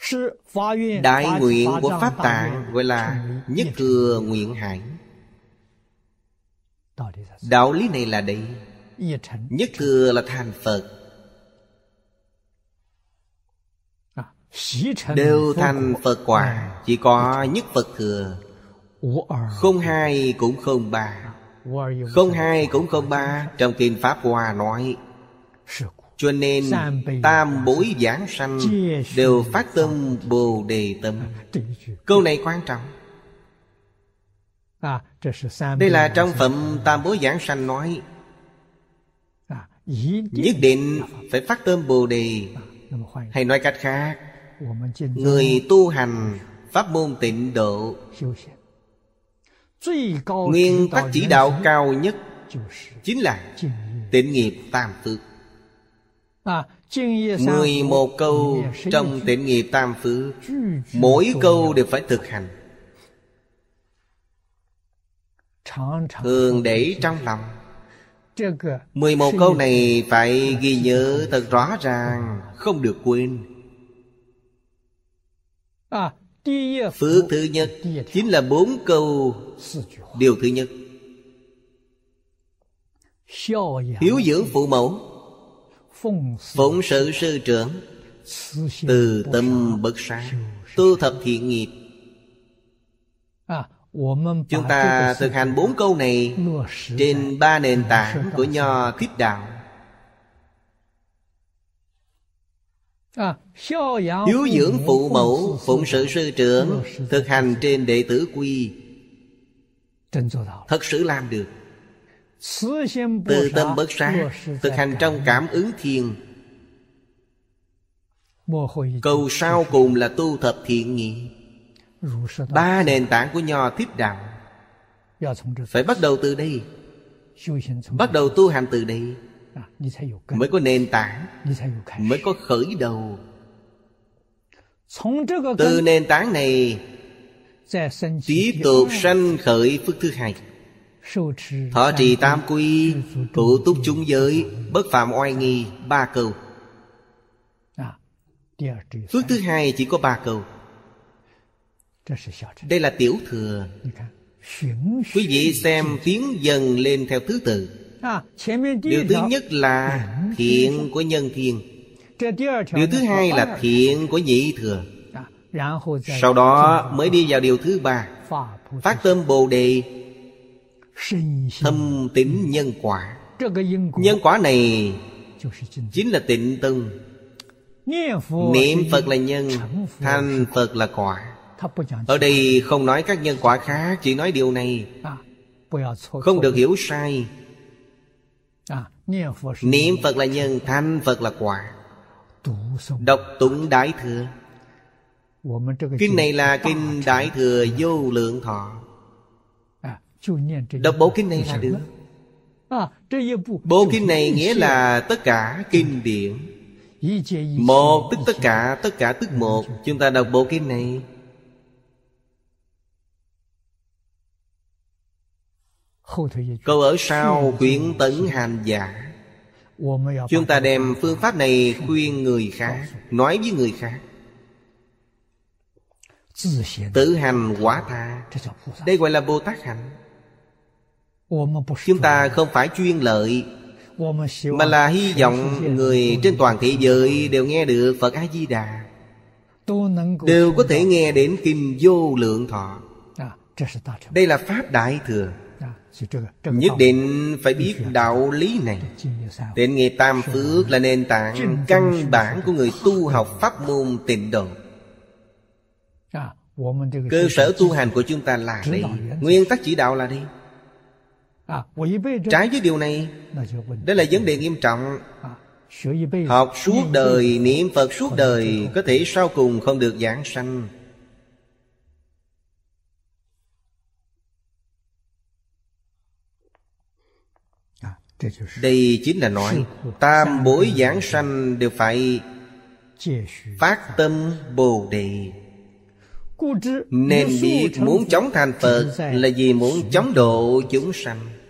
Đại nguyện của Pháp Tạng gọi là nhất thừa nguyện hải. Đạo lý này là đây. Nhất thừa là thành Phật, đều thành Phật quả. Chỉ có nhất Phật thừa, không hai cũng không ba. Không hai cũng không ba trong Kinh Pháp Hoa nói. Cho nên tam bối giảng sanh đều phát tâm Bồ Đề tâm. Câu này quan trọng. Đây là trong phẩm tam bối giảng sanh nói. Nhất định phải phát tâm Bồ Đề. Hay nói cách khác, người tu hành pháp môn tịnh độ, nguyên tắc chỉ đạo cao nhất chính là tịnh nghiệp tam phước. 11 câu trong tịnh nghiệp tam phước, mỗi câu đều phải thực hành, thường để trong lòng. 11 câu này phải ghi nhớ thật rõ ràng, không được quên. Phước thứ nhất chính là 4 câu. Điều thứ nhất, hiếu dưỡng phụ mẫu, phụng sự sư trưởng, từ tâm bất sát, tu thập thiện nghiệp. Chúng ta thực hành 4 câu này trên 3 nền tảng của Nho Thích Đạo. Hiếu dưỡng phụ mẫu, phụng sự sư trưởng, thực hành trên đệ tử quy, thật sự làm được. Từ tâm bất sát, thực hành trong cảm ứng thiên. Câu sau cùng là tu thập thiện nghiệp. 3 nền tảng của Nho Thích Đạo phải bắt đầu từ đây. Bắt đầu tu hành từ đây mới có nền tảng, mới có khởi đầu. Từ nền tảng này tiếp tục sanh khởi phước thứ hai. Thọ trì tam quy, tụ túc chúng giới, bất phạm oai nghi. 3 câu. Phước thứ hai chỉ có 3 câu. Đây là tiểu thừa. Quý vị xem tiến dần lên theo thứ tự. Điều thứ nhất là thiện của nhân thiên. Điều thứ hai là thiện của nhị thừa. Sau đó mới đi vào điều thứ 3, phát tâm Bồ Đề, thâm tín nhân quả. Nhân quả này chính là tịnh tông. Niệm Phật là nhân, thành Phật là quả. Ở đây không nói các nhân quả khác, chỉ nói điều này, không được hiểu sai. Niệm Phật là nhân, thành Phật là quả. Đọc tụng Đại Thừa. Kinh này là kinh Đại Thừa Vô Lượng Thọ. Đọc bộ kinh này là được. Bộ kinh này nghĩa là tất cả kinh điển. Một tức tất cả, tất cả tức một. Chúng ta đọc bộ kinh này. Câu ở sau quyển Tấn Hành Giả. Chúng ta đem phương pháp này khuyên người khác, nói với người khác. Tự hành quả tha, đây gọi là Bồ Tát hành. Chúng ta không phải chuyên lợi, mà là hy vọng người trên toàn thế giới đều nghe được Phật A-di-đà, đều có thể nghe đến kinh Vô Lượng Thọ. Đây là Pháp Đại Thừa. Nhất định phải biết đạo lý này. Tịnh nghiệp tam phước là nền tảng căn bản của người tu học pháp môn tịnh độ. Cơ sở tu hành của chúng ta là đây. Nguyên tắc chỉ đạo là đây. Trái với điều này, đó là vấn đề nghiêm trọng. Học suốt đời, niệm Phật suốt đời, có thể sau cùng không được giảng sanh. Đây chính là nói tam bối giảng sanh đều phải phát tâm Bồ Đề. Nên biết muốn chống thành Phật là vì muốn chống độ chúng sanh.